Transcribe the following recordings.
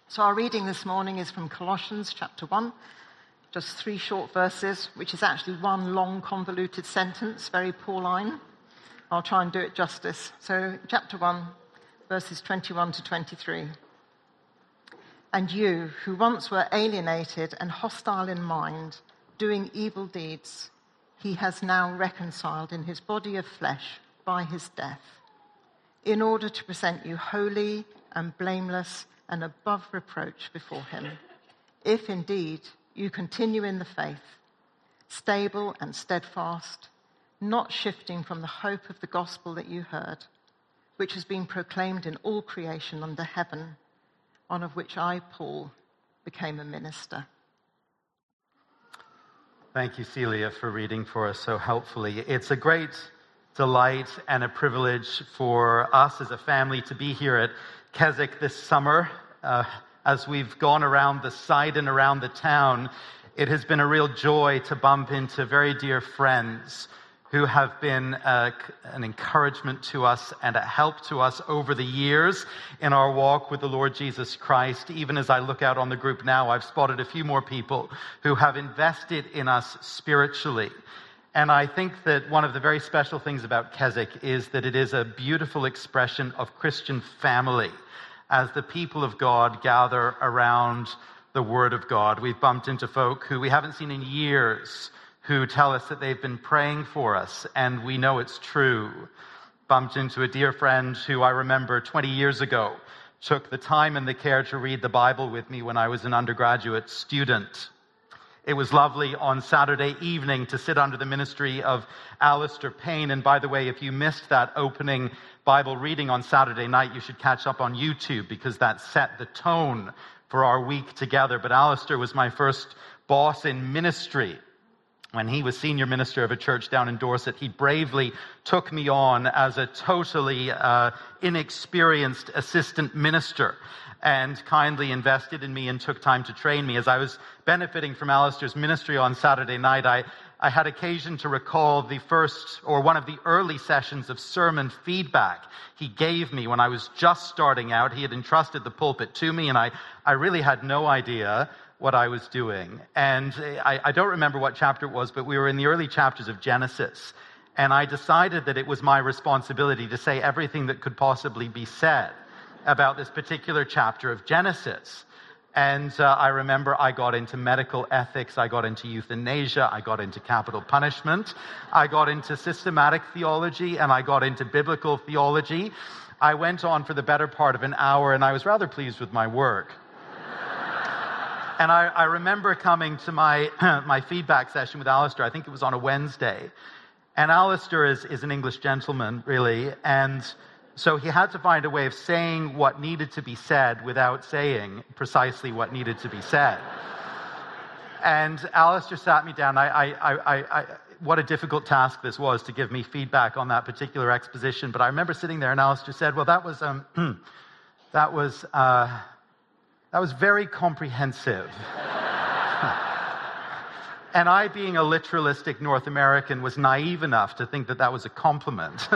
So our reading this morning is from Colossians chapter 1, just 3 short verses, which is actually one long convoluted sentence, very Pauline. I'll try and do it justice. So chapter 1, verses 21 to 23. And you, who once were alienated and hostile in mind, doing evil deeds, he has now reconciled in his body of flesh by his death, in order to present you holy and blameless and above reproach before him, if indeed you continue in the faith, stable and steadfast, not shifting from the hope of the gospel that you heard, which has been proclaimed in all creation under heaven, on of which I, Paul, became a minister. Thank you, Celia, for reading for us so helpfully. It's a great delight and a privilege for us as a family to be here at Keswick this summer. As we've gone around the site and around the town, it has been a real joy to bump into very dear friends who have been an encouragement to us and a help to us over the years in our walk with the Lord Jesus Christ. Even as I look out on the group now, I've spotted a few more people who have invested in us spiritually. And I think that one of the very special things about Keswick is that it is a beautiful expression of Christian family as the people of God gather around the Word of God. We've bumped into folk who we haven't seen in years who tell us that they've been praying for us, and we know it's true. Bumped into a dear friend who I remember 20 years ago took the time and the care to read the Bible with me when I was an undergraduate student. It was lovely on Saturday evening to sit under the ministry of Alistair Payne. And by the way, if you missed that opening Bible reading on Saturday night, you should catch up on YouTube because that set the tone for our week together. But Alistair was my first boss in ministry. When he was senior minister of a church down in Dorset, he bravely took me on as a totally inexperienced assistant minister and kindly invested in me and took time to train me. As I was benefiting from Alistair's ministry on Saturday night, I had occasion to recall the first or one of the early sessions of sermon feedback he gave me when I was just starting out. He had entrusted the pulpit to me, and I really had no idea what I was doing. And I don't remember what chapter it was, but we were in the early chapters of Genesis. And I decided that it was my responsibility to say everything that could possibly be said about this particular chapter of Genesis. And I remember I got into medical ethics, I got into euthanasia, I got into capital punishment, I got into systematic theology, and I got into biblical theology. I went on for the better part of an hour, and I was rather pleased with my work. And I remember coming to my feedback session with Alistair. I think it was on a Wednesday. And Alistair is an English gentleman, really. And so he had to find a way of saying what needed to be said without saying precisely what needed to be said. And Alistair sat me down. What a difficult task this was to give me feedback on that particular exposition. But I remember sitting there and Alistair said, well, that was very comprehensive. And I, being a literalistic North American, was naive enough to think that that was a compliment.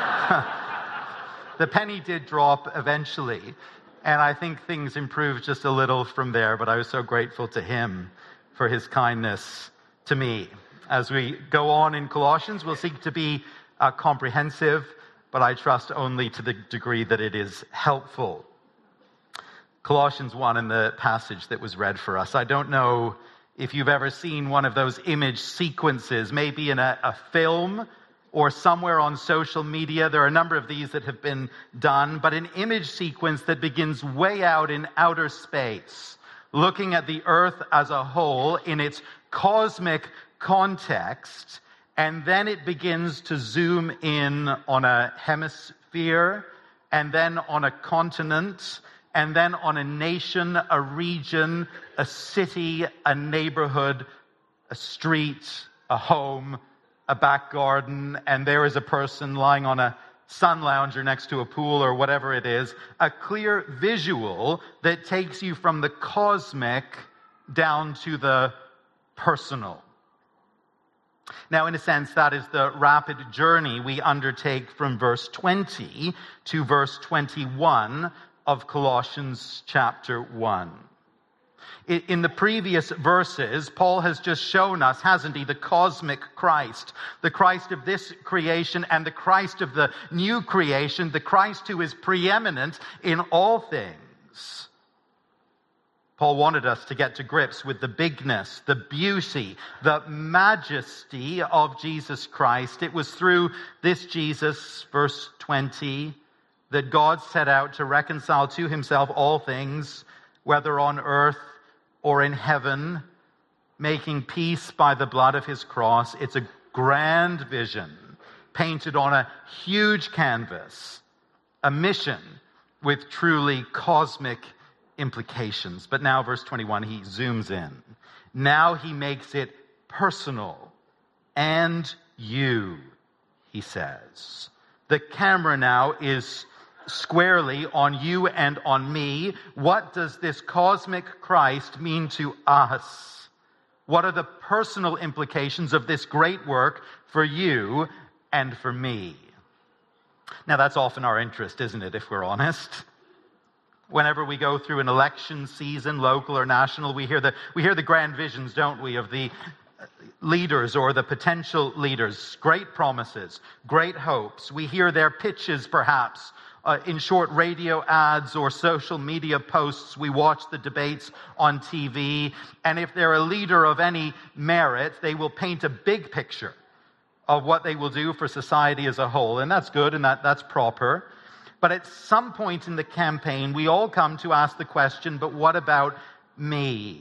The penny did drop eventually, and I think things improved just a little from there, but I was so grateful to him for his kindness to me. As we go on in Colossians, we'll seek to be comprehensive, but I trust only to the degree that it is helpful. Colossians 1 in the passage that was read for us. I don't know if you've ever seen one of those image sequences, maybe in a film or somewhere on social media. There are a number of these that have been done, but an image sequence that begins way out in outer space, looking at the earth as a whole in its cosmic context, and then it begins to zoom in on a hemisphere, and then on a continent, and then on a nation, a region, a city, a neighborhood, a street, a home, a back garden, and there is a person lying on a sun lounger next to a pool or whatever it is, a clear visual that takes you from the cosmic down to the personal. Now, in a sense, that is the rapid journey we undertake from verse 20 to verse 21 of Colossians chapter 1. In the previous verses, Paul has just shown us, hasn't he, the cosmic Christ, the Christ of this creation and the Christ of the new creation, the Christ who is preeminent in all things. Paul wanted us to get to grips with the bigness, the beauty, the majesty of Jesus Christ. It was through this Jesus, verse 20, that God set out to reconcile to himself all things, whether on earth or in heaven, making peace by the blood of his cross. It's a grand vision painted on a huge canvas, a mission with truly cosmic implications. But now, verse 21, he zooms in. Now he makes it personal. And you, he says. The camera now is squarely on you and on me. What does this cosmic Christ mean to us? What are the personal implications of this great work for you and for me? Now, that's often our interest, isn't it, if we're honest? Whenever we go through an election season, local or national, we hear the grand visions, don't we, of the leaders or the potential leaders. Great promises, great hopes. We hear their pitches, perhaps, in short radio ads or social media posts. We watch the debates on TV. And if they're a leader of any merit, they will paint a big picture of what they will do for society as a whole. And that's good and that's proper. But at some point in the campaign, we all come to ask the question, but what about me?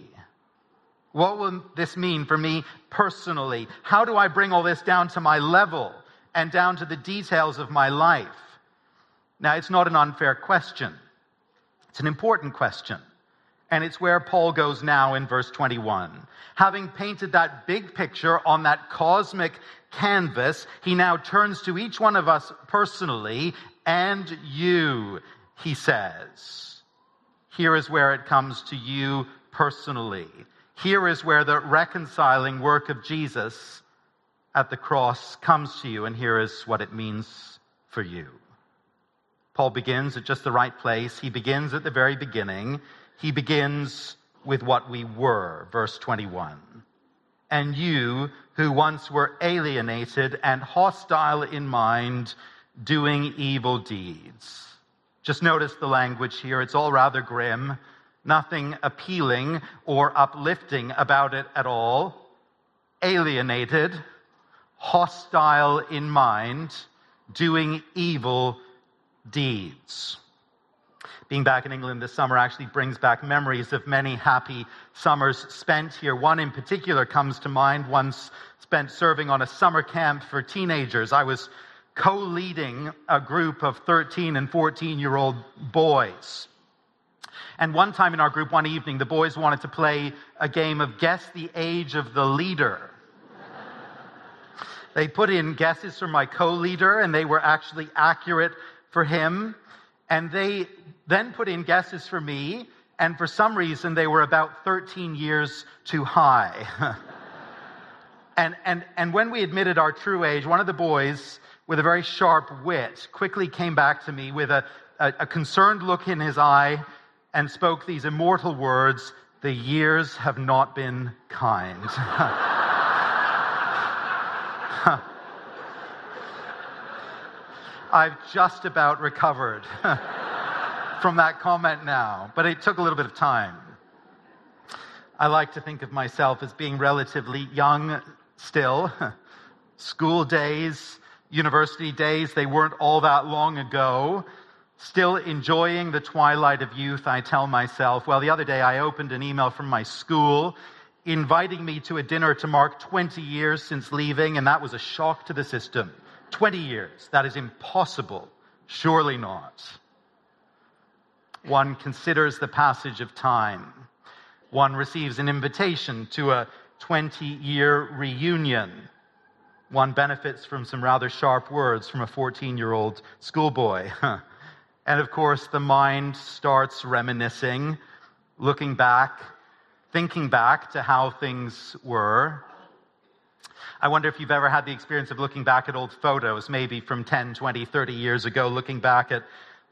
What will this mean for me personally? How do I bring all this down to my level and down to the details of my life? Now, it's not an unfair question. It's an important question. And it's where Paul goes now in verse 21. Having painted that big picture on that cosmic canvas, he now turns to each one of us personally. And you, he says. Here is where it comes to you personally. Here is where the reconciling work of Jesus at the cross comes to you. And here is what it means for you. Paul begins at just the right place. He begins at the very beginning. He begins with what we were, verse 21. And you, who once were alienated and hostile in mind, doing evil deeds. Just notice the language here. It's all rather grim. Nothing appealing or uplifting about it at all. Alienated, hostile in mind, doing evil deeds. Being back in England this summer actually brings back memories of many happy summers spent here. One in particular comes to mind, one spent serving on a summer camp for teenagers. I was co-leading a group of 13 and 14-year-old boys. And one time in our group, one evening, the boys wanted to play a game of guess the age of the leader. They put in guesses for my co-leader, and they were actually accurate for him. And they then put in guesses for me, and for some reason, they were about 13 years too high. And when we admitted our true age, one of the boys, with a very sharp wit, quickly came back to me with a concerned look in his eye and spoke these immortal words, "The years have not been kind." I've just about recovered from that comment now, but it took a little bit of time. I like to think of myself as being relatively young still. School days, university days, they weren't all that long ago. Still enjoying the twilight of youth, I tell myself. Well, the other day I opened an email from my school inviting me to a dinner to mark 20 years since leaving, and that was a shock to the system. 20 years, that is impossible. Surely not. One considers the passage of time. One receives an invitation to a 20-year reunion. One benefits from some rather sharp words from a 14-year-old schoolboy. And of course, the mind starts reminiscing, looking back, thinking back to how things were. I wonder if you've ever had the experience of looking back at old photos, maybe from 10, 20, 30 years ago, looking back at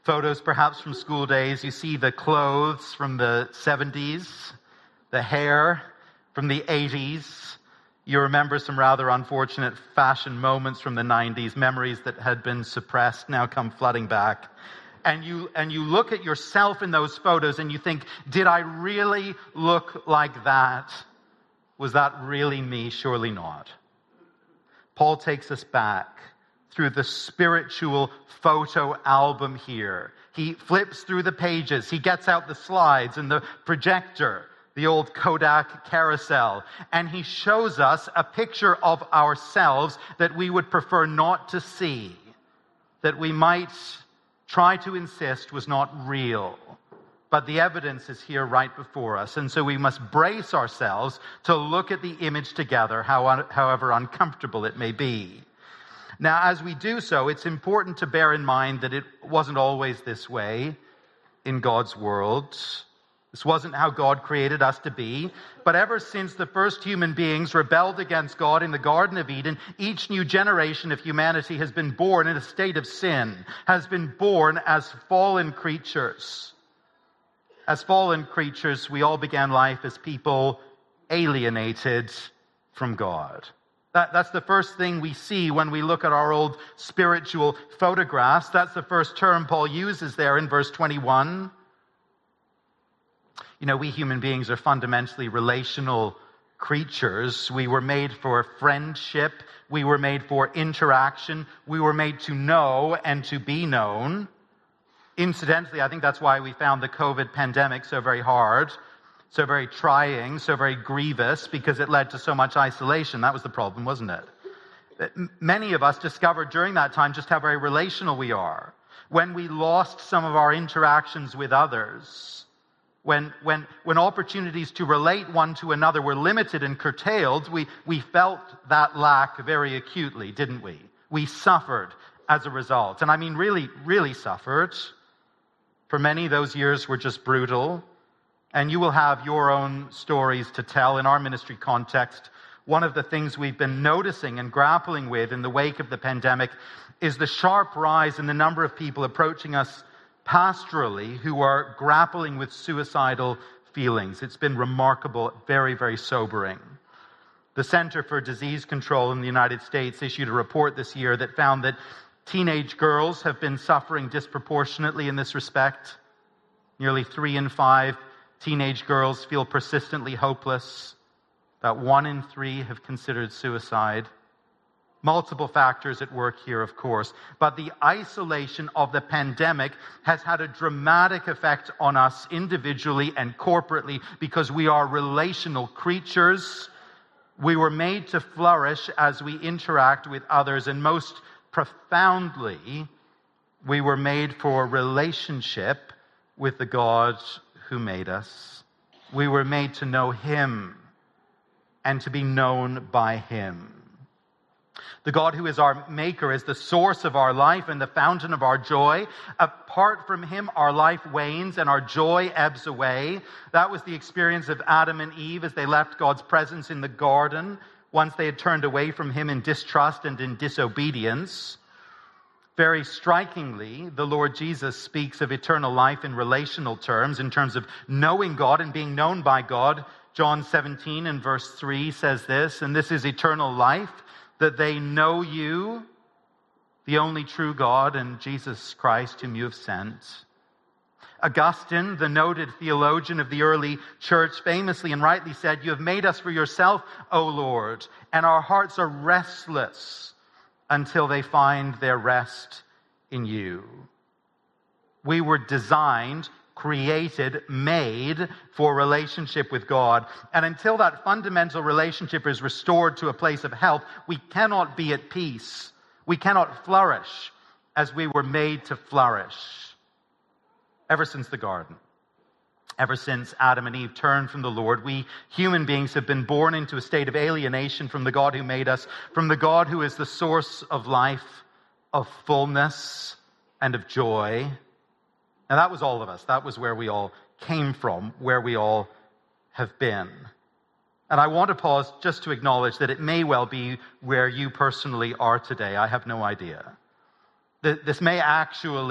Photos perhaps from school days. You see the clothes from the 70s, the hair from the 80s. You remember some rather unfortunate fashion moments from the 90s, memories that had been suppressed now come flooding back. And you look at yourself in those photos and you think, did I really look like that? Was that really me? Surely not. Paul takes us back through the spiritual photo album here. He flips through the pages. He gets out the slides and the projector, the old Kodak carousel, and he shows us a picture of ourselves that we would prefer not to see, that we might try to insist was not real. But the evidence is here right before us, and so we must brace ourselves to look at the image together, however uncomfortable it may be. Now, as we do so, it's important to bear in mind that it wasn't always this way in God's world. This wasn't how God created us to be. But ever since the first human beings rebelled against God in the Garden of Eden, each new generation of humanity has been born in a state of sin, has been born as fallen creatures. As fallen creatures, we all began life as people alienated from God. That's the first thing we see when we look at our old spiritual photographs. That's the first term Paul uses there in verse 21. You know, we human beings are fundamentally relational creatures. We were made for friendship. We were made for interaction. We were made to know and to be known. Incidentally, I think that's why we found the COVID pandemic so very hard, so very trying, so very grievous, because it led to so much isolation. That was the problem, wasn't it? Many of us discovered during that time just how very relational we are. When we lost some of our interactions with others, when opportunities to relate one to another were limited and curtailed, we felt that lack very acutely, didn't we? We suffered as a result. And I mean really, really suffered. For many, those years were just brutal. And you will have your own stories to tell in our ministry context. One of the things we've been noticing and grappling with in the wake of the pandemic is the sharp rise in the number of people approaching us pastorally who are grappling with suicidal feelings. It's been remarkable, very, very sobering. The Center for Disease Control in the United States issued a report this year that found that teenage girls have been suffering disproportionately in this respect. Nearly 3 in 5 teenage girls feel persistently hopeless. About 1 in 3 have considered suicide. Multiple factors at work here, of course. But the isolation of the pandemic has had a dramatic effect on us individually and corporately because we are relational creatures. We were made to flourish as we interact with others, and most profoundly, we were made for relationship with the God who made us. We were made to know Him and to be known by Him. The God who is our maker is the source of our life and the fountain of our joy. Apart from Him, our life wanes and our joy ebbs away. That was the experience of Adam and Eve as they left God's presence in the garden, once they had turned away from Him in distrust and in disobedience. Very strikingly, the Lord Jesus speaks of eternal life in relational terms, in terms of knowing God and being known by God. John 17 and verse 3 says this, "And this is eternal life, that they know you, the only true God, and Jesus Christ whom you have sent." Augustine, the noted theologian of the early church, famously and rightly said, "You have made us for yourself, O Lord, and our hearts are restless until they find their rest in you." We were designed, created, made for relationship with God. And until that fundamental relationship is restored to a place of health, we cannot be at peace. We cannot flourish as we were made to flourish. Ever since the garden, ever since Adam and Eve turned from the Lord, we human beings have been born into a state of alienation from the God who made us, from the God who is the source of life, of fullness, and of joy. Now that was all of us. That was where we all came from, where we all have been. And I want to pause just to acknowledge that it may well be where you personally are today. I have no idea. This may actually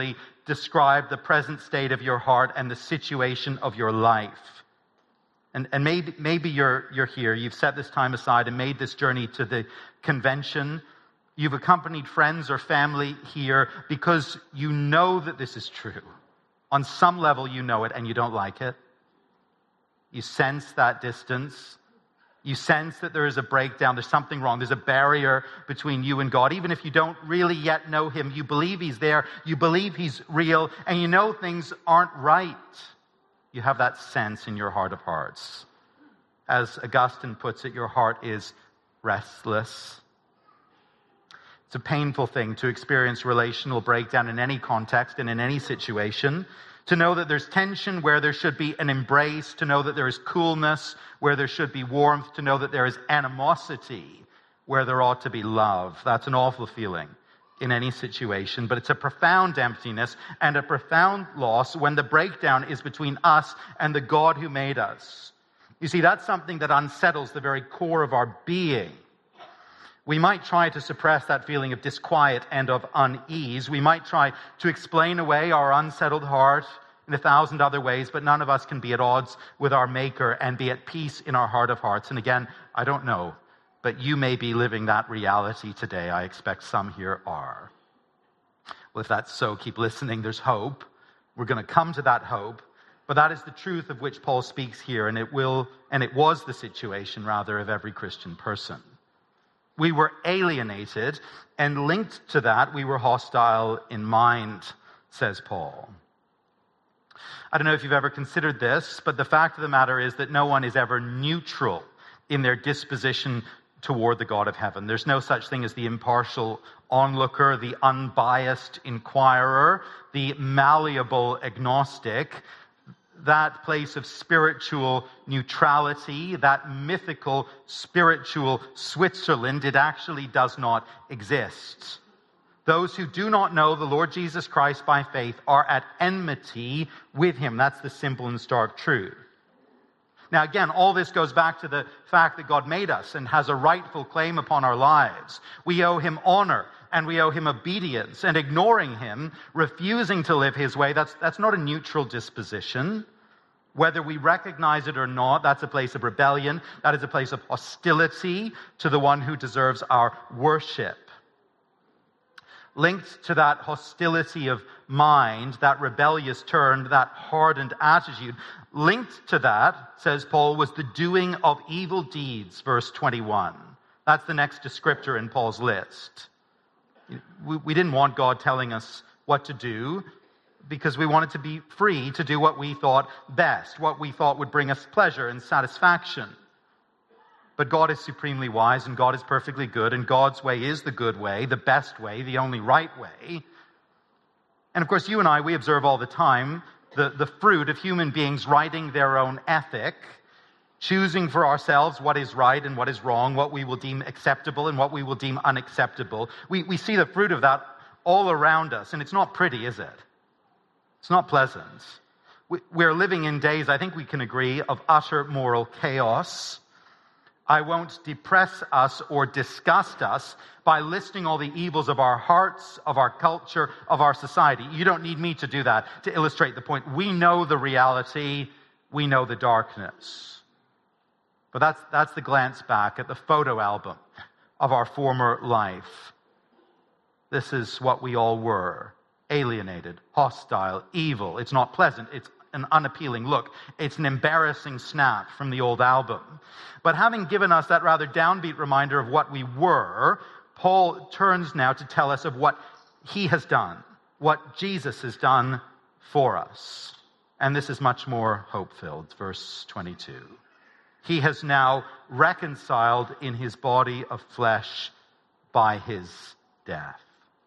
describe the present state of your heart and the situation of your life. And maybe you're here, you've set this time aside and made this journey to the convention. You've accompanied friends or family here because you know that this is true. On some level you know it and you don't like it. You sense that distance. You sense that there is a breakdown, there's something wrong, there's a barrier between you and God. Even if you don't really yet know him, you believe he's there, you believe he's real, and you know things aren't right. You have that sense in your heart of hearts. As Augustine puts it, your heart is restless. It's a painful thing to experience relational breakdown in any context and in any situation. To know that there's tension where there should be an embrace, to know that there is coolness where there should be warmth, to know that there is animosity where there ought to be love. That's an awful feeling in any situation, but it's a profound emptiness and a profound loss when the breakdown is between us and the God who made us. You see, that's something that unsettles the very core of our being. We might try to suppress that feeling of disquiet and of unease. We might try to explain away our unsettled heart in 1,000 other ways, but none of us can be at odds with our Maker and be at peace in our heart of hearts. And again, I don't know, but you may be living that reality today. I expect some here are. Well, if that's so, keep listening. There's hope. We're going to come to that hope. But that is the truth of which Paul speaks here, and it was the situation, rather, of every Christian person. We were alienated, and linked to that, we were hostile in mind, says Paul. I don't know if you've ever considered this, but the fact of the matter is that no one is ever neutral in their disposition toward the God of heaven. There's no such thing as the impartial onlooker, the unbiased inquirer, the malleable agnostic. That place of spiritual neutrality, that mythical spiritual Switzerland, it actually does not exist. Those who do not know the Lord Jesus Christ by faith are at enmity with him. That's the simple and stark truth. Now again, all this goes back to the fact that God made us and has a rightful claim upon our lives. We owe him honor and we owe him obedience, and ignoring him, refusing to live his way, that's not a neutral disposition. Whether we recognize it or not, that's a place of rebellion. That is a place of hostility to the one who deserves our worship. Linked to that hostility of mind, that rebellious turn, that hardened attitude, linked to that, says Paul, was the doing of evil deeds, verse 21. That's the next descriptor in Paul's list. We didn't want God telling us what to do because we wanted to be free to do what we thought best, what we thought would bring us pleasure and satisfaction. But God is supremely wise and God is perfectly good, and God's way is the good way, the best way, the only right way. And of course, you and I, we observe all the time the fruit of human beings writing their own ethic, choosing for ourselves what is right and what is wrong, what we will deem acceptable and what we will deem unacceptable. We see the fruit of that all around us, and it's not pretty, is it? It's not pleasant. We're living in days, I think we can agree, of utter moral chaos. I won't depress us or disgust us by listing all the evils of our hearts, of our culture, of our society. You don't need me to do that to illustrate the point. We know the reality. We know the darkness. But that's the glance back at the photo album of our former life. This is what we all were. Alienated, hostile, evil. It's not pleasant. It's an unappealing look. It's an embarrassing snap from the old album. But having given us that rather downbeat reminder of what we were, Paul turns now to tell us of what he has done, what Jesus has done for us. And this is much more hope-filled. Verse 22. He has now reconciled in his body of flesh by his death.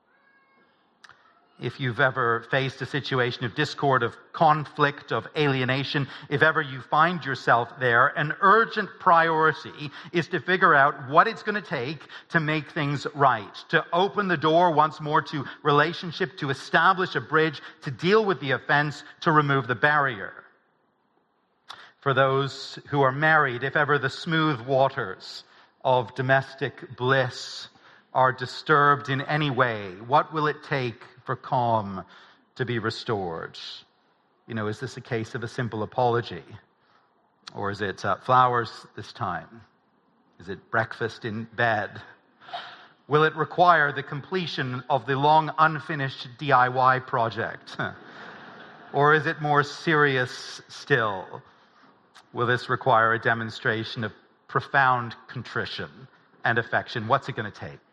If you've ever faced a situation of discord, of conflict, of alienation, if ever you find yourself there, an urgent priority is to figure out what it's going to take to make things right, to open the door once more to relationship, to establish a bridge, to deal with the offense, to remove the barrier. For those who are married, if ever the smooth waters of domestic bliss are disturbed in any way, what will it take for calm to be restored. Is this a case of a simple apology? Or is it flowers this time? Is it breakfast in bed? Will it require the completion of the long unfinished DIY project? Or is it more serious still? Will this require a demonstration of profound contrition and affection? What's it going to take?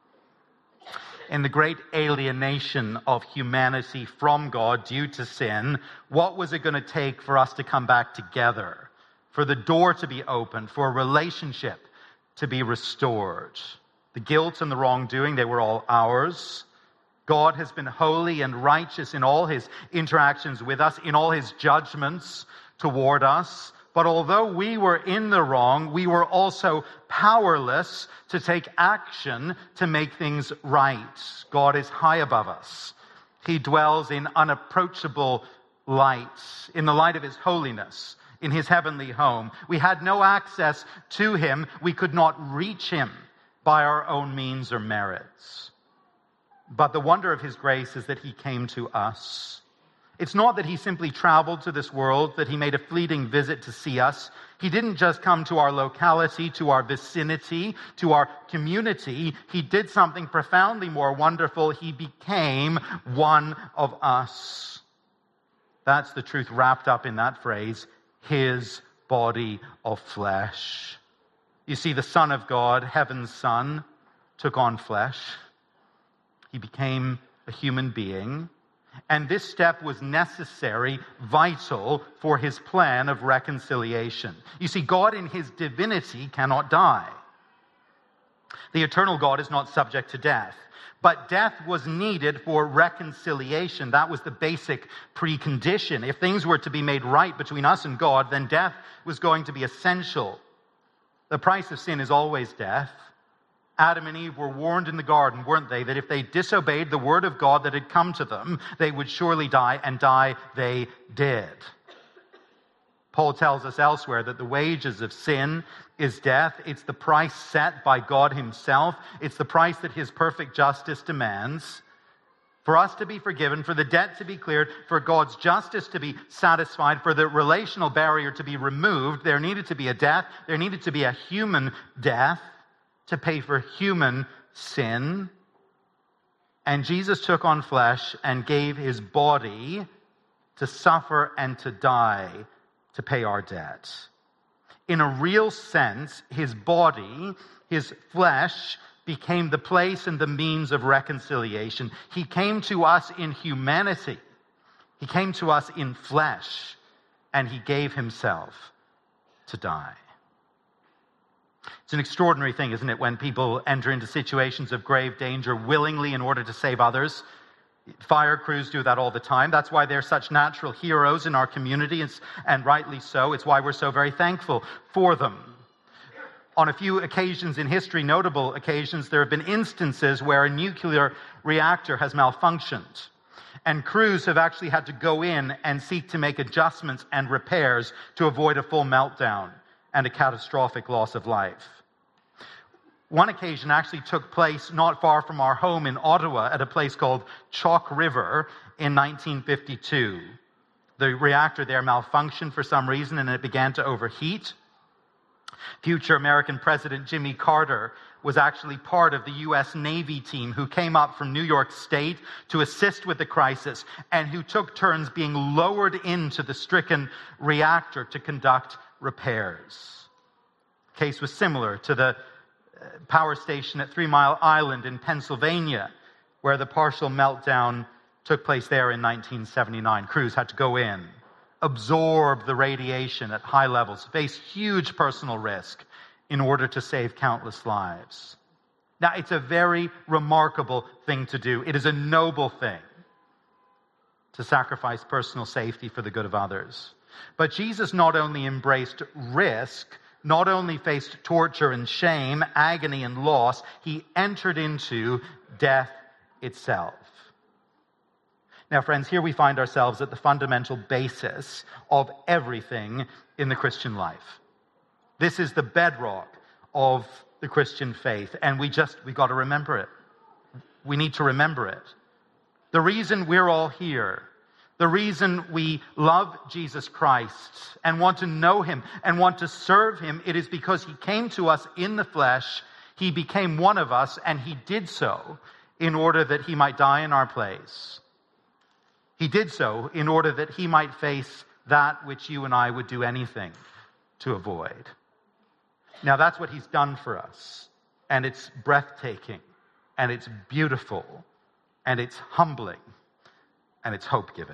In the great alienation of humanity from God due to sin, what was it going to take for us to come back together? For the door to be opened, for a relationship to be restored? The guilt and the wrongdoing, they were all ours. God has been holy and righteous in all his interactions with us, in all his judgments toward us. But although we were in the wrong, we were also powerless to take action to make things right. God is high above us. He dwells in unapproachable light, in the light of his holiness, in his heavenly home. We had no access to him. We could not reach him by our own means or merits. But the wonder of his grace is that he came to us. It's not that he simply traveled to this world, that he made a fleeting visit to see us. He didn't just come to our locality, to our vicinity, to our community. He did something profoundly more wonderful. He became one of us. That's the truth wrapped up in that phrase, his body of flesh. You see, the Son of God, heaven's Son, took on flesh. He became a human being. And this step was necessary, vital for his plan of reconciliation. You see, God in his divinity cannot die. The eternal God is not subject to death. But death was needed for reconciliation. That was the basic precondition. If things were to be made right between us and God, then death was going to be essential. The price of sin is always death. Adam and Eve were warned in the garden, weren't they, that if they disobeyed the word of God that had come to them, they would surely die, and die they did. Paul tells us elsewhere that the wages of sin is death. It's the price set by God himself. It's the price that his perfect justice demands. For us to be forgiven, for the debt to be cleared, for God's justice to be satisfied, for the relational barrier to be removed, there needed to be a death. There needed to be a human death to pay for human sin. And Jesus took on flesh and gave his body to suffer and to die to pay our debt. In a real sense, his body, his flesh, became the place and the means of reconciliation. He came to us in humanity. He came to us in flesh, and he gave himself to die. It's an extraordinary thing, isn't it, when people enter into situations of grave danger willingly in order to save others. Fire crews do that all the time. That's why they're such natural heroes in our community, and rightly so. It's why we're so very thankful for them. On a few occasions in history, notable occasions, there have been instances where a nuclear reactor has malfunctioned, and crews have actually had to go in and seek to make adjustments and repairs to avoid a full meltdown and a catastrophic loss of life. One occasion actually took place not far from our home in Ottawa at a place called Chalk River in 1952. The reactor there malfunctioned for some reason and it began to overheat. Future American President Jimmy Carter was actually part of the U.S. Navy team who came up from New York State to assist with the crisis and who took turns being lowered into the stricken reactor to conduct repairs. The case was similar to the power station at 3 Mile Island in Pennsylvania, where the partial meltdown took place there in 1979. Crews had to go in, absorb the radiation at high levels, face huge personal risk in order to save countless lives. Now, it's a very remarkable thing to do. It is a noble thing to sacrifice personal safety for the good of others. But Jesus not only embraced risk, not only faced torture and shame, agony and loss, he entered into death itself. Now, friends, here we find ourselves at the fundamental basis of everything in the Christian life. This is the bedrock of the Christian faith, and we've got to remember it. We need to remember it. The reason we're all here, the reason we love Jesus Christ and want to know him and want to serve him, it is because he came to us in the flesh. He became one of us, and he did so in order that he might die in our place. He did so in order that he might face that which you and I would do anything to avoid. Now that's what he's done for us. And it's breathtaking, and it's beautiful, and it's humbling, and it's hope-giving.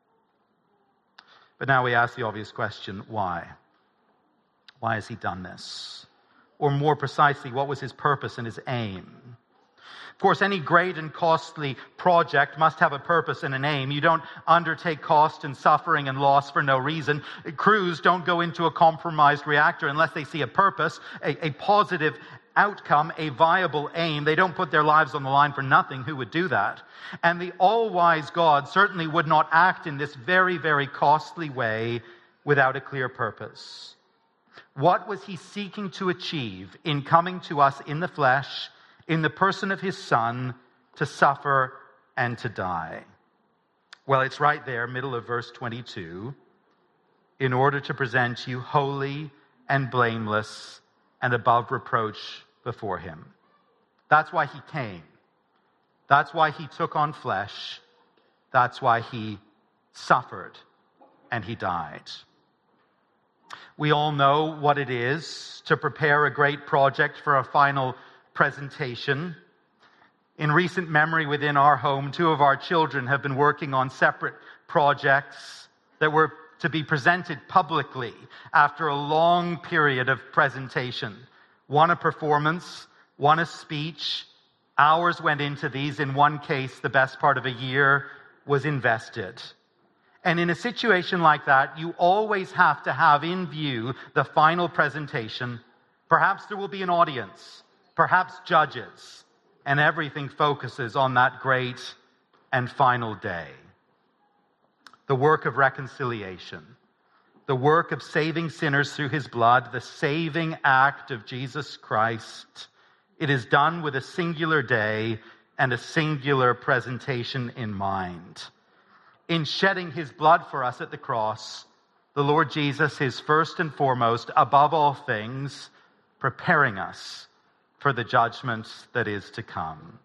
But now we ask the obvious question, why? Why has he done this? Or more precisely, what was his purpose and his aim? Of course, any great and costly project must have a purpose and an aim. You don't undertake cost and suffering and loss for no reason. Crews don't go into a compromised reactor unless they see a purpose, a positive outcome, a viable aim. They don't put their lives on the line for nothing. Who would do that? And the all-wise God certainly would not act in this very, very costly way without a clear purpose. What was he seeking to achieve in coming to us in the flesh, in the person of his Son, to suffer and to die? Well, it's right there, middle of verse 22. In order to present you holy and blameless and above reproach before him. That's why he came. That's why he took on flesh. That's why he suffered and he died. We all know what it is to prepare a great project for a final presentation. In recent memory within our home, 2 of our children have been working on separate projects that were to be presented publicly after a long period of presentation. One a performance, one a speech. Hours went into these. In one case, the best part of a year was invested. And in a situation like that, you always have to have in view the final presentation. Perhaps there will be an audience, perhaps judges, and everything focuses on that great and final day. The work of reconciliation, the work of saving sinners through his blood, the saving act of Jesus Christ. It is done with a singular day and a singular presentation in mind. In shedding his blood for us at the cross, the Lord Jesus is first and foremost, above all things, preparing us for the judgment that is to come.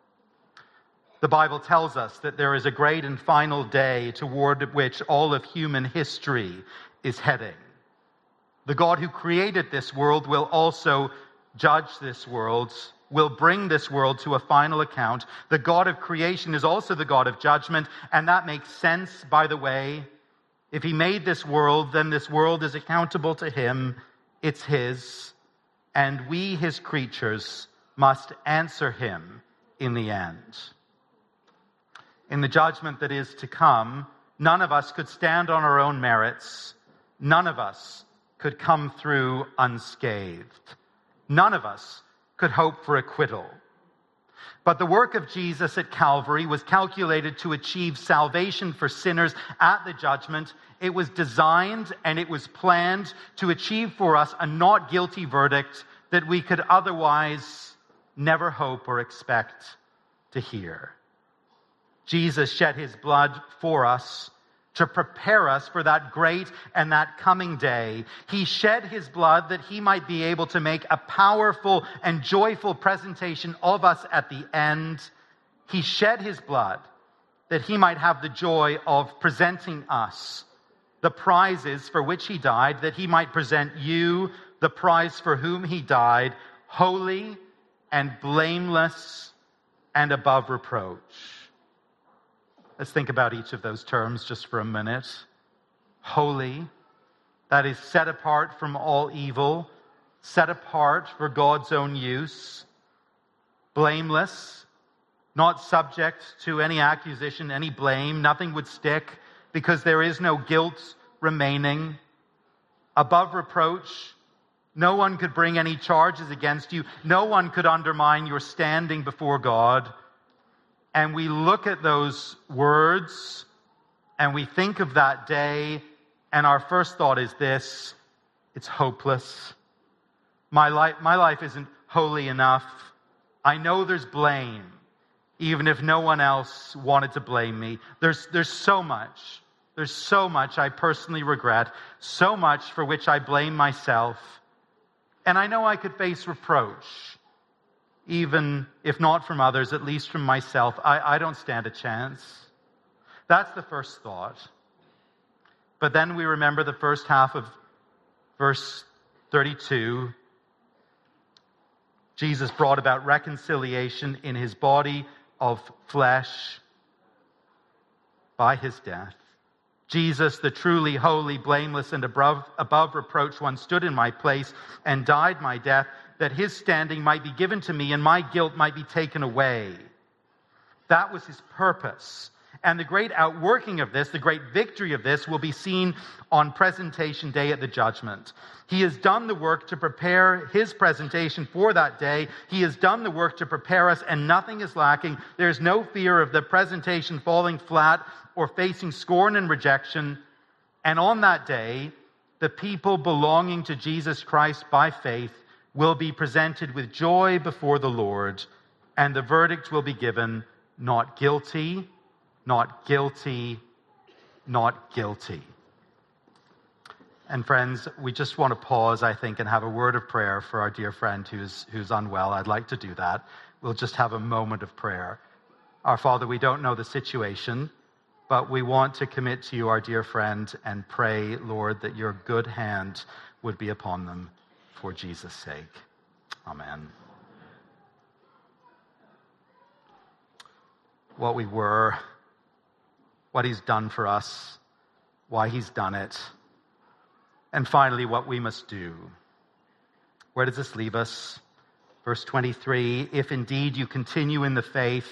The Bible tells us that there is a great and final day toward which all of human history is heading. The God who created this world will also judge this world, will bring this world to a final account. The God of creation is also the God of judgment, and that makes sense, by the way. If he made this world, then this world is accountable to him. It's his, and we, his creatures, must answer him in the end. In the judgment that is to come, none of us could stand on our own merits. None of us could come through unscathed. None of us could hope for acquittal. But the work of Jesus at Calvary was calculated to achieve salvation for sinners at the judgment. It was designed and it was planned to achieve for us a not guilty verdict that we could otherwise never hope or expect to hear. Jesus shed his blood for us to prepare us for that great and that coming day. He shed his blood that he might be able to make a powerful and joyful presentation of us at the end. He shed his blood that he might have the joy of presenting us the prizes for which he died, that he might present you the prize for whom he died, holy and blameless and above reproach. Let's think about each of those terms just for a minute. Holy, that is set apart from all evil, set apart for God's own use. Blameless, not subject to any accusation, any blame. Nothing would stick because there is no guilt remaining. Above reproach, no one could bring any charges against you. No one could undermine your standing before God. And we look at those words and we think of that day, and our first thought is this: it's hopeless. My life isn't holy enough. I know there's blame. even if no one else wanted to blame me. There's so much. There's so much I personally regret, so much for which I blame myself. And I know I could face reproach, even if not from others, at least from myself. I don't stand a chance. That's the first thought. But then we remember the first half of verse 32. Jesus brought about reconciliation in his body of flesh by his death. Jesus, the truly holy, blameless, and above reproach one, stood in my place and died my death, that his standing might be given to me and my guilt might be taken away. That was his purpose. And the great outworking of this, the great victory of this, will be seen on presentation day at the judgment. He has done the work to prepare his presentation for that day. He has done the work to prepare us, and nothing is lacking. There is no fear of the presentation falling flat or facing scorn and rejection. And on that day, the people belonging to Jesus Christ by faith will be presented with joy before the Lord, and the verdict will be given, not guilty, not guilty, not guilty. And friends, we just want to pause, I think, and have a word of prayer for our dear friend who's unwell. I'd like to do that. We'll just have a moment of prayer. Our Father, we don't know the situation, but we want to commit to you our dear friend and pray, Lord, that your good hand would be upon them for Jesus' sake. Amen. What we were, what he's done for us, why he's done it, and finally what we must do. Where does this leave us? Verse 23, if indeed you continue in the faith,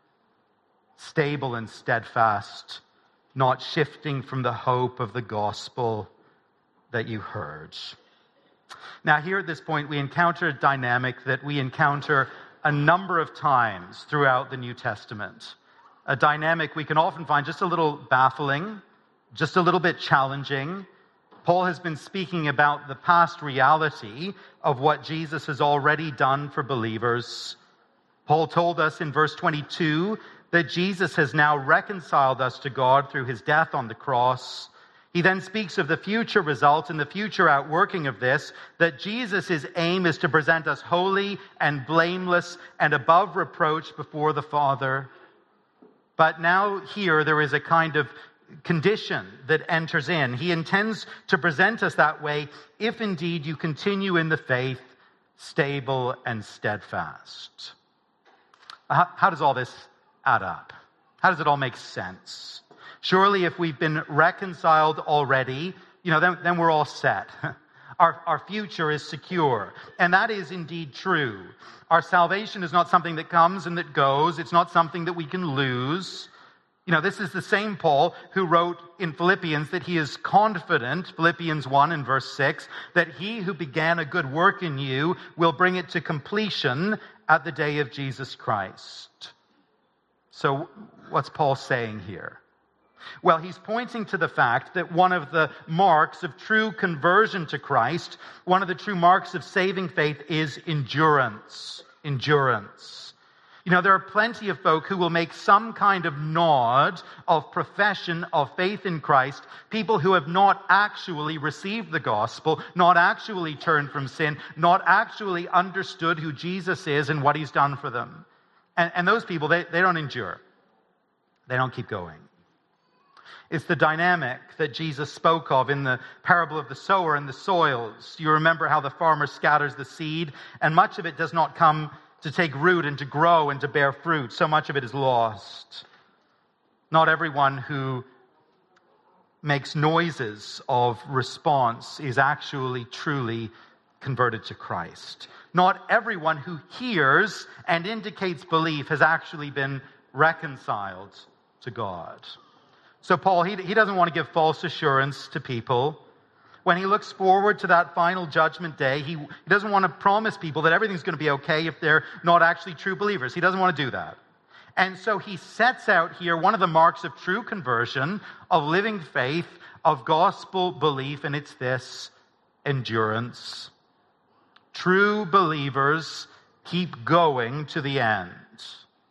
stable and steadfast, not shifting from the hope of the gospel that you heard. Now here at this point we encounter a dynamic that we encounter a number of times throughout the New Testament. A dynamic we can often find just a little baffling, just a little bit challenging. Paul has been speaking about the past reality of what Jesus has already done for believers. Paul told us in verse 22 that Jesus has now reconciled us to God through his death on the cross. He then speaks of the future result and the future outworking of this, that Jesus' aim is to present us holy and blameless and above reproach before the Father. But now here there is a kind of condition that enters in. He intends to present us that way if indeed you continue in the faith, stable and steadfast. How does all this add up? How does it all make sense? Surely if we've been reconciled already, then we're all set. Our future is secure. And that is indeed true. Our salvation is not something that comes and that goes. It's not something that we can lose. This is the same Paul who wrote in Philippians that he is confident, Philippians 1 and verse 6, that he who began a good work in you will bring it to completion at the day of Jesus Christ. So what's Paul saying here? Well, he's pointing to the fact that one of the marks of true conversion to Christ, one of the true marks of saving faith is endurance. Endurance. There are plenty of folk who will make some kind of nod of profession of faith in Christ, people who have not actually received the gospel, not actually turned from sin, not actually understood who Jesus is and what he's done for them. And those people, they don't endure. They don't keep going. It's the dynamic that Jesus spoke of in the parable of the sower and the soils. You remember how the farmer scatters the seed, and much of it does not come to take root and to grow and to bear fruit. So much of it is lost. Not everyone who makes noises of response is actually truly converted to Christ. Not everyone who hears and indicates belief has actually been reconciled to God. So Paul, he doesn't want to give false assurance to people. When he looks forward to that final judgment day, he doesn't want to promise people that everything's going to be okay if they're not actually true believers. He doesn't want to do that. And so he sets out here one of the marks of true conversion, of living faith, of gospel belief, and it's this: endurance. True believers keep going to the end.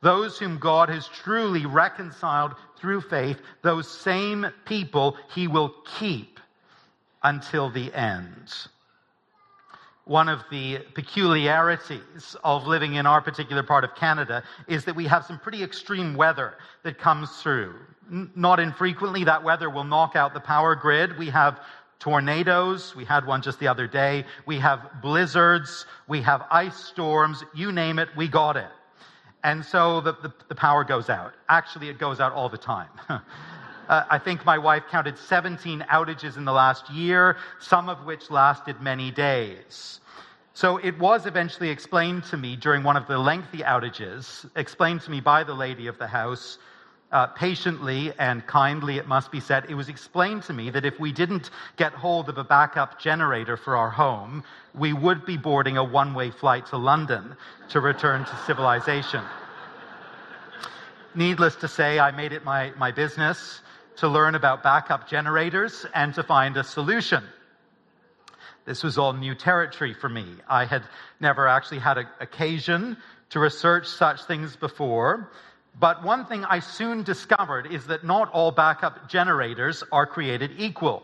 those whom God has truly reconciled through faith, those same people he will keep until the end. One of the peculiarities of living in our particular part of Canada is that we have some pretty extreme weather that comes through. Not infrequently, that weather will knock out the power grid. We have tornadoes. We had one just the other day. We have blizzards. We have ice storms. You name it, we got it. And so the power goes out. Actually, it goes out all the time. I think my wife counted 17 outages in the last year, some of which lasted many days. So it was eventually explained to me during one of the lengthy outages, explained to me by the lady of the house, patiently and kindly, it must be said, it was explained to me that if we didn't get hold of a backup generator for our home, we would be boarding a one-way flight to London to return to civilization. Needless to say, I made it my business to learn about backup generators and to find a solution. This was all new territory for me. I had never actually had an occasion to research such things before. But one thing I soon discovered is that not all backup generators are created equal.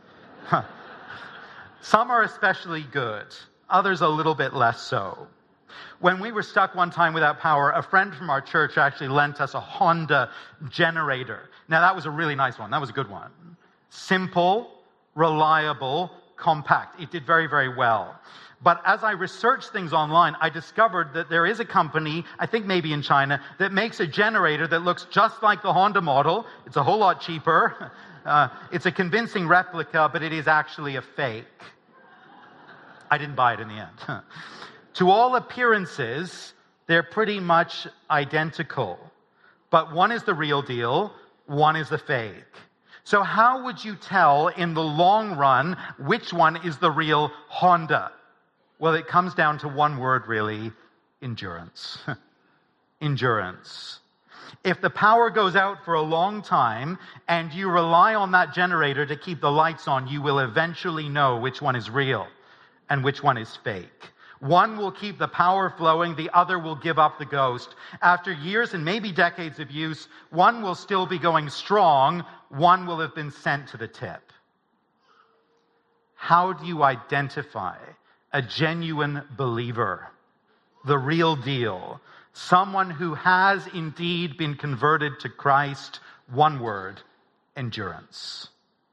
Some are especially good, others a little bit less so. When we were stuck one time without power, a friend from our church actually lent us a Honda generator. Now, that was a really nice one. That was a good one. Simple, reliable, compact. It did very, very well. But as I researched things online, I discovered that there is a company, I think maybe in China, that makes a generator that looks just like the Honda model. It's a whole lot cheaper. It's a convincing replica, but it is actually a fake. I didn't buy it in the end. To all appearances, they're pretty much identical. But one is the real deal, one is the fake. So how would you tell in the long run which one is the real Honda? Well, it comes down to one word, really: endurance. Endurance. If the power goes out for a long time and you rely on that generator to keep the lights on, you will eventually know which one is real and which one is fake. One will keep the power flowing, the other will give up the ghost. After years and maybe decades of use, one will still be going strong, one will have been sent to the tip. How do you identify a genuine believer, the real deal, someone who has indeed been converted to Christ? One word: endurance.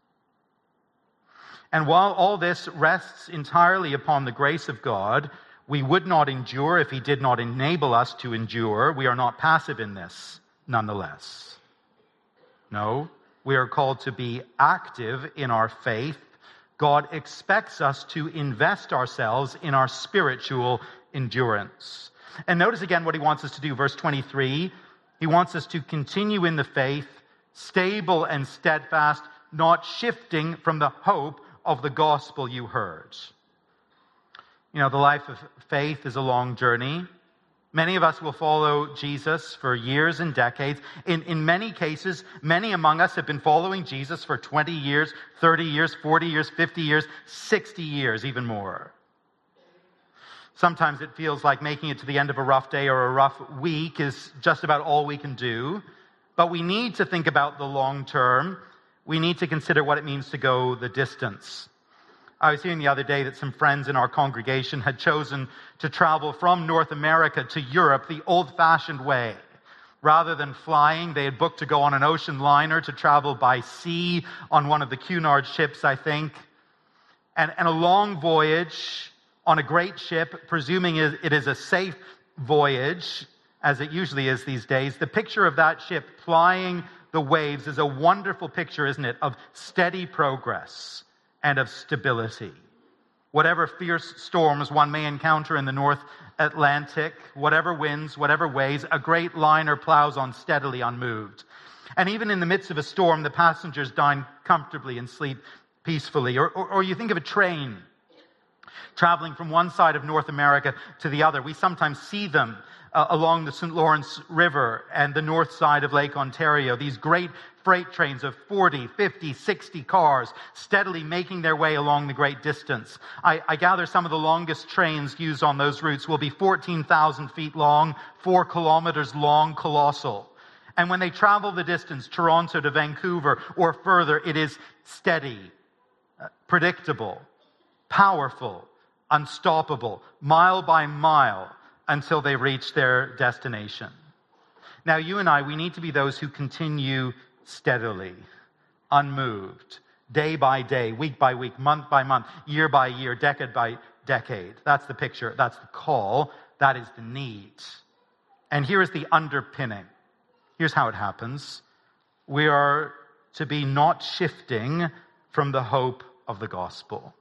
And while all this rests entirely upon the grace of God, we would not endure if he did not enable us to endure. We are not passive in this, nonetheless. No, we are called to be active in our faith. God expects us to invest ourselves in our spiritual endurance. And notice again what he wants us to do. Verse 23, he wants us to continue in the faith, stable and steadfast, not shifting from the hope of the gospel you heard. You know, the life of faith is a long journey. Many of us will follow Jesus for years and decades. In many cases, many among us have been following Jesus for 20 years, 30 years, 40 years, 50 years, 60 years, even more. Sometimes it feels like making it to the end of a rough day or a rough week is just about all we can do. But we need to think about the long term. We need to consider what it means to go the distance. I was hearing the other day that some friends in our congregation had chosen to travel from North America to Europe the old-fashioned way. Rather than flying, they had booked to go on an ocean liner to travel by sea on one of the Cunard ships, I think. And a long voyage on a great ship, presuming it is a safe voyage, as it usually is these days. The picture of that ship plying the waves is a wonderful picture, isn't it, of steady progress and of stability. Whatever fierce storms one may encounter in the North Atlantic, whatever winds, whatever waves, a great liner plows on steadily unmoved. And even in the midst of a storm, the passengers dine comfortably and sleep peacefully. Or you think of a train traveling from one side of North America to the other. We sometimes see them along the St. Lawrence River and the north side of Lake Ontario, these great freight trains of 40, 50, 60 cars steadily making their way along the great distance. I gather some of the longest trains used on those routes will be 14,000 feet long, 4 kilometers long, colossal. And when they travel the distance, Toronto to Vancouver or further, it is steady, predictable, powerful, unstoppable, mile by mile, until they reach their destination. Now, you and I, we need to be those who continue steadily, unmoved, day by day, week by week, month by month, year by year, decade by decade. That's the picture. That's the call. That is the need. And here is the underpinning. Here's how it happens. We are to be not shifting from the hope of the gospel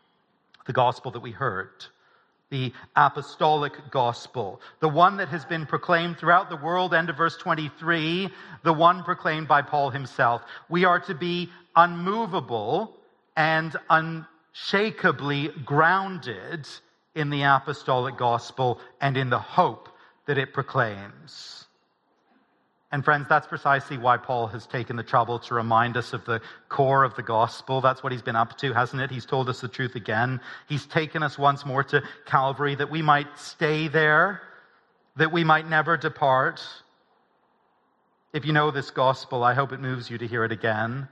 that we heard, the apostolic gospel, the one that has been proclaimed throughout the world, end of verse 23, the one proclaimed by Paul himself. We are to be unmovable and unshakably grounded in the apostolic gospel and in the hope that it proclaims. And friends, that's precisely why Paul has taken the trouble to remind us of the core of the gospel. That's what he's been up to, hasn't it? He's told us the truth again. He's taken us once more to Calvary that we might stay there, that we might never depart. If you know this gospel, I hope it moves you to hear it again.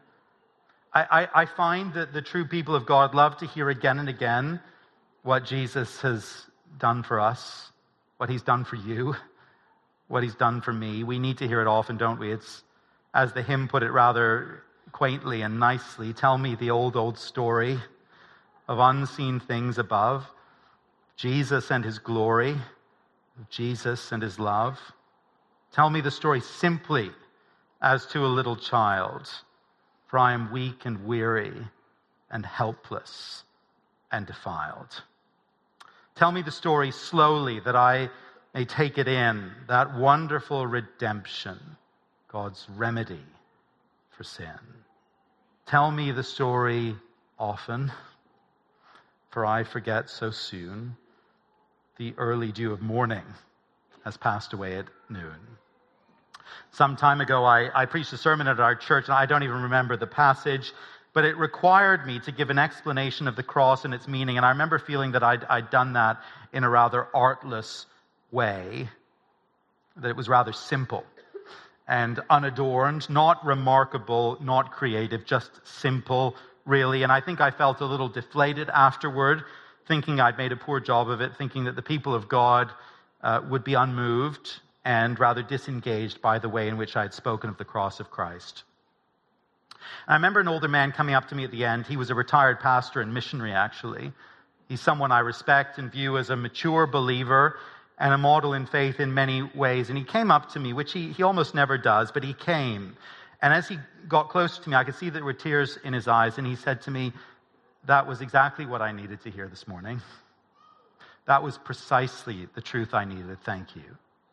I find that the true people of God love to hear again and again what Jesus has done for us, what he's done for you, what he's done for me. We need to hear it often, don't we? It's, as the hymn put it rather quaintly and nicely, tell me the old story of unseen things above, Jesus and his glory, Jesus and his love. Tell me the story simply as to a little child, for I am weak and weary and helpless and defiled. Tell me the story slowly that I may take it in, that wonderful redemption, God's remedy for sin. Tell me the story often, for I forget so soon. The early dew of morning has passed away at noon. Some time ago, I preached a sermon at our church, and I don't even remember the passage, but it required me to give an explanation of the cross and its meaning, and I remember feeling that I'd done that in a rather artless way, that it was rather simple and unadorned, not remarkable, not creative, just simple, really. And I think I felt a little deflated afterward, thinking I'd made a poor job of it, thinking that the people of God would be unmoved and rather disengaged by the way in which I had spoken of the cross of Christ. And I remember an older man coming up to me at the end. He was a retired pastor and missionary, actually. He's someone I respect and view as a mature believer and a model in faith in many ways. And he came up to me, which he almost never does, but he came. And as he got close to me, I could see there were tears in his eyes, and he said to me, "That was exactly what I needed to hear this morning. That was precisely the truth I needed. Thank you."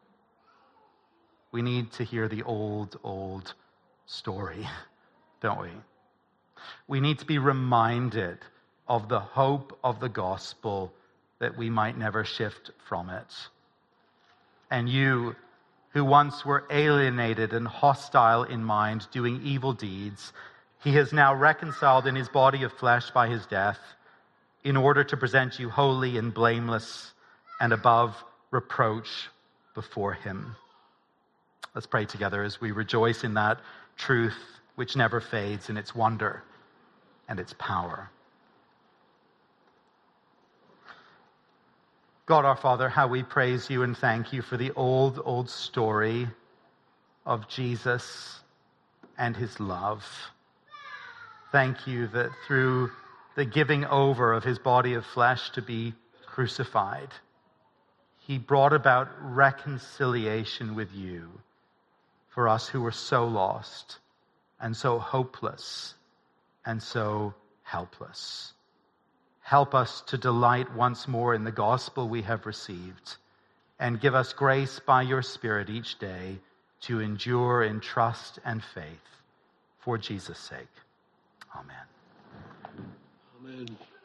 We need to hear the old story, don't we? We need to be reminded of the hope of the gospel that we might never shift from it. And you, who once were alienated and hostile in mind, doing evil deeds, he has now reconciled in his body of flesh by his death, in order to present you holy and blameless and above reproach before him. Let's pray together as we rejoice in that truth which never fades, in its wonder and its power. God our Father, how we praise you and thank you for the old story of Jesus and his love. Thank you that through the giving over of his body of flesh to be crucified, he brought about reconciliation with you for us who were so lost and so hopeless and so helpless. Help us to delight once more in the gospel we have received, and give us grace by your Spirit each day to endure in trust and faith for Jesus' sake. Amen. Amen.